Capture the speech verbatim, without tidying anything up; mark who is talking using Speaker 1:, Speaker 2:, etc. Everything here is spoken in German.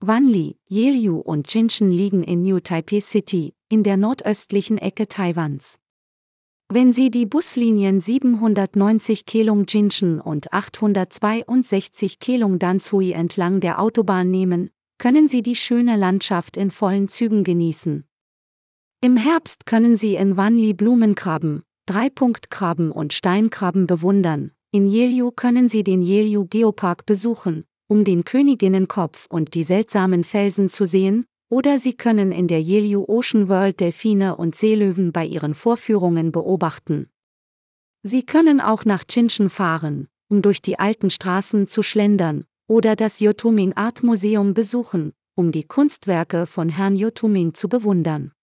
Speaker 1: Wanli, Jeju und Jinshan liegen in New Taipei City, in der nordöstlichen Ecke Taiwans. Wenn Sie die Buslinien siebenhundertneunzig Kelung Jinshan und achthundertzweiundsechzig Kelung Danshui entlang der Autobahn nehmen, können Sie die schöne Landschaft in vollen Zügen genießen. Im Herbst können Sie in Wanli Blumenkrabben, Dreipunktkrabben und Steinkrabben bewundern. In Jeju können Sie den Jeju Geopark besuchen, um den Königinnenkopf und die seltsamen Felsen zu sehen, oder Sie können in der Jeju Ocean World Delfine und Seelöwen bei ihren Vorführungen beobachten. Sie können auch nach Jinshan fahren, um durch die alten Straßen zu schlendern, oder das Yotuming Art Museum besuchen, um die Kunstwerke von Herrn Yotuming zu bewundern.